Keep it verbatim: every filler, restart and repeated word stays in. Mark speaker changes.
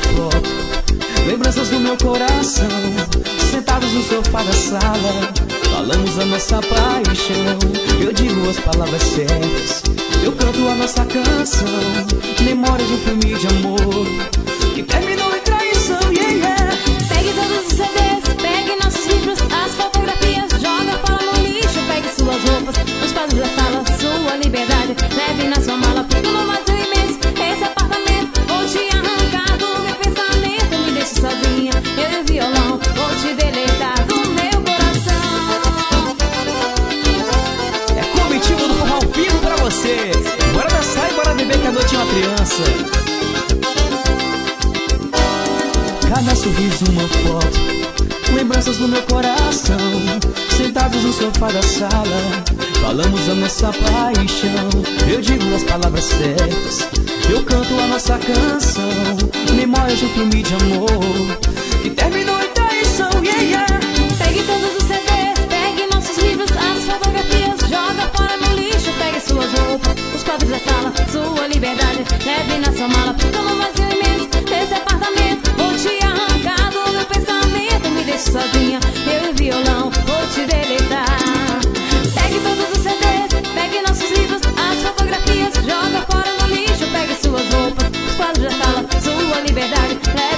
Speaker 1: foto, lembranças do meu coração, sentados no sofá da sala, falamos da nossa paixão. Eu digo as palavras certas, eu canto a nossa canção, memória de um filme de amor que terminou em traição, yeah, yeah.
Speaker 2: Pegue todos os C Ds, pegue nossos livros, as fotografias, joga fora no lixo. Pegue suas roupas, os quadros da sala, sua liberdade, leve na sua mala pro no vazio imenso, esse apartamento. Vou te arrancar do meu pensamento, me deixe sozinha, eu e o violão, vou te deletar do meu coração.
Speaker 1: É Comitiva do Forró ao vivo pra você. Bora dançar e bora beber que a noite é uma criança. Cada sorriso uma foto, lembranças do meu coração, sentados no sofá da sala, falamos da nossa paixão. Eu digo as palavras certas, eu canto a nossa canção, memórias de um filme de amor que terminou em traição, yeah, yeah.
Speaker 2: Pegue todos os C Ds, pegue nossos livros, as fotografias, joga fora no lixo. Pegue suas roupas, os quadros da sala, sua liberdade, leve na sua mala pro no vazio imenso, esse apartamento. Vou te arrancar do meu pensamento, me deixe sozinha, eu e o violão, vou te deletar. Pegue todos os C Ds, pegue nossos livros, as fotografias, joga fora no lixo. Pegue suas roupas, os quadros da sala, sua liberdade, leve